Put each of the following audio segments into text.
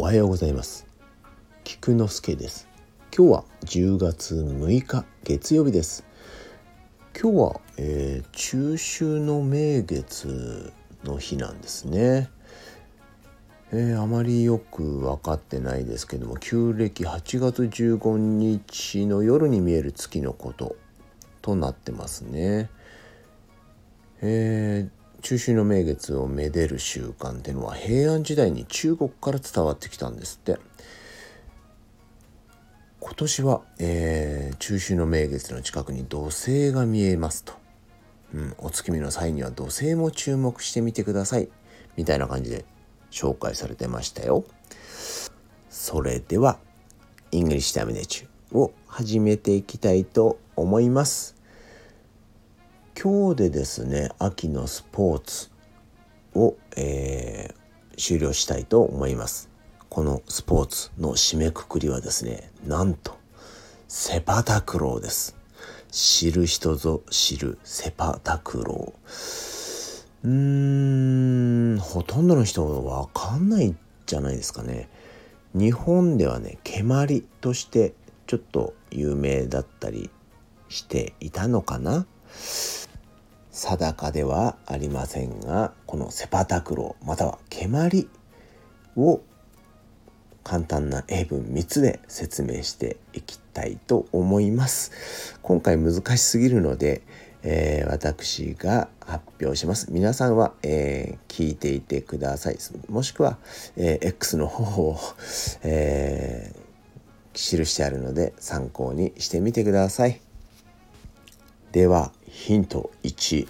おはようございます。菊之助です。今日は10月6日月曜日です。今日は、中秋の名月の日なんですね。あまりよく分かってないですけども、旧暦8月15日の夜に見える月のこととなってますね。中秋の名月をめでる習慣っていうのは平安時代に中国から伝わってきたんですって。今年は、中秋の名月の近くに土星が見えますと、お月見の際には土星も注目してみてくださいみたいな感じで紹介されてましたよ。それではイングリッシュタイムネチュを始めていきたいと思います。今日でですね、秋のスポーツを、終了したいと思います。このスポーツの締めくくりはですね、なんとセパタクローです。知る人ぞ知るセパタクロー。ほとんどの人はわかんないんじゃないですかね。日本ではね、蹴鞠としてちょっと有名だったりしていたのかな。定かではありませんが、このセパタクローまたは蹴鞠を簡単な英文3つで説明していきたいと思います。今回難しすぎるので、私が発表します。皆さんは、聞いていてください。もしくは、X の方を、記してあるので参考にしてみてください。ではヒント1。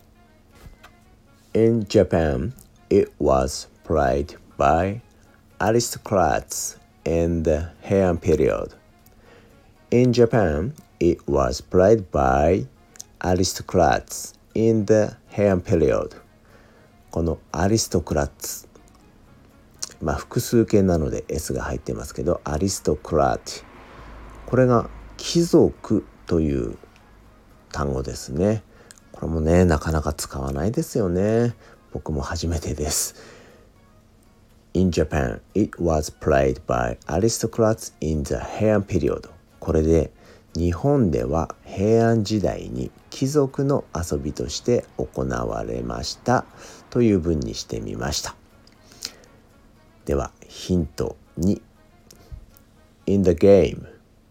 In Japan, it was played by aristocrats in the Heian period. In Japan, it was played by aristocrats in the Heian period. このアリストクラッツ、複数形なので S が入ってますけど、アリストクラット、これが貴族という単語ですね。これもね、なかなか使わないですよね。僕も初めてです。In Japan, it was played by aristocrats in the Heian period. これで日本では平安時代に貴族の遊びとして行われましたという文にしてみました。ではヒント2。 In the game,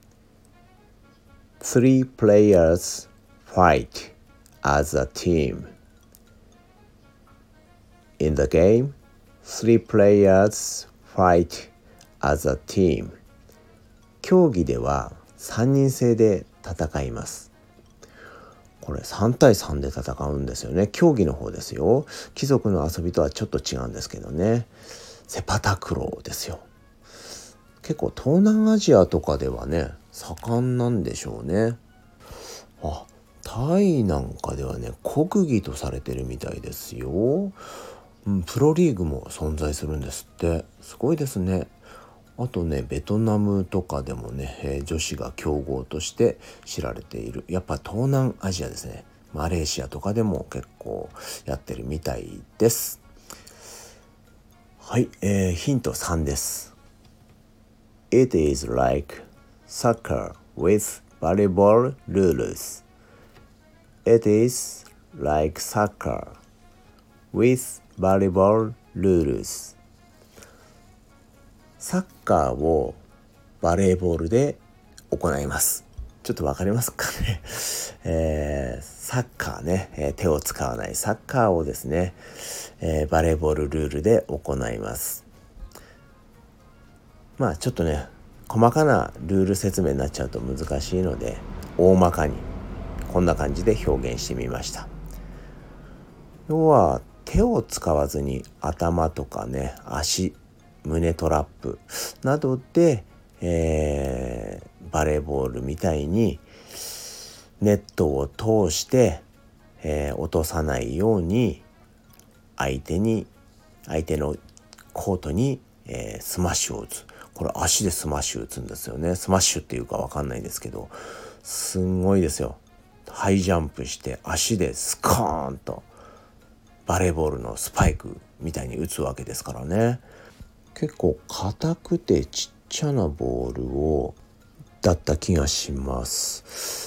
3 players fight as a team. In the game, 3 players fight as a team. 競技では3人制で戦います。これ3対3で戦うんですよね。競技の方ですよ。貴族の遊びとはちょっと違うんですけどね。セパタクローですよ。結構東南アジアとかではね、盛んなんでしょうね。タイなんかではね、国技とされてるみたいですよ。プロリーグも存在するんですって。すごいですね。あとね、ベトナムとかでもね、女子が強豪として知られている。やっぱ東南アジアですね。マレーシアとかでも結構やってるみたいです。はい、ヒント3です。It is like soccer with volleyball rules. It is like soccer with volleyball rules. サッカーをバレーボールで行います。ちょっとわかりますかね。サッカーね、手を使わないサッカーをですね、バレーボールルールで行います。ちょっとね、細かなルール説明になっちゃうと難しいので、大まかにこんな感じで表現してみました。要は手を使わずに頭とかね、足、胸トラップなどで、バレーボールみたいにネットを通して、落とさないように相手のコートに、スマッシュを打つ。これ足でスマッシュ打つんですよね。スマッシュっていうかわかんないですけど、すんごいですよ。ハイジャンプして足でスコーンとバレーボールのスパイクみたいに打つわけですからね。 結構硬くてちっちゃなボールだった気がします。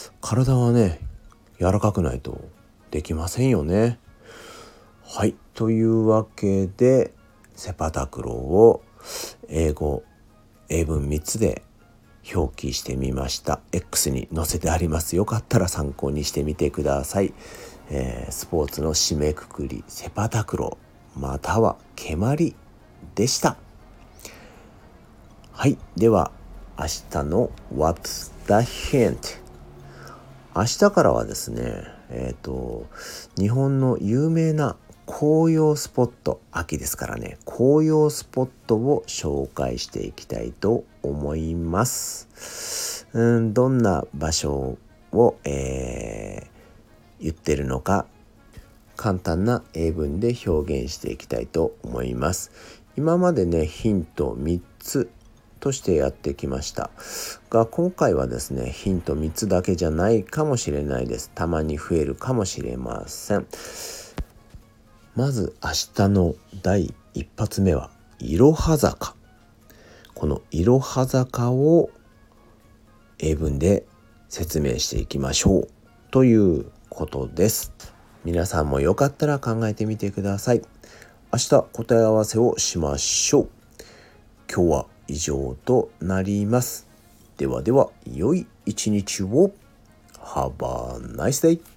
体はね柔らかくないとできませんよね。はい、というわけでセパタクローを英文3つで表記してみました。 X に載せてあります。よかったら参考にしてみてください。スポーツの締めくくりセパタクローまたは蹴鞠でした。はい、では明日の What's the hint？ 明日からはですね日本の有名な紅葉スポット、秋ですからね、紅葉スポットを紹介していきたいと思います。どんな場所を、言ってるのか簡単な英文で表現していきたいと思います。今までねヒント3つとしてやってきましたが、今回はですねヒント3つだけじゃないかもしれないです。たまに増えるかもしれません。まず明日の第一発目はいろは坂。このいろは坂を英文で説明していきましょうということです。皆さんもよかったら考えてみてください。明日答え合わせをしましょう。今日は以上となります。ではでは良い一日を。Have a nice day!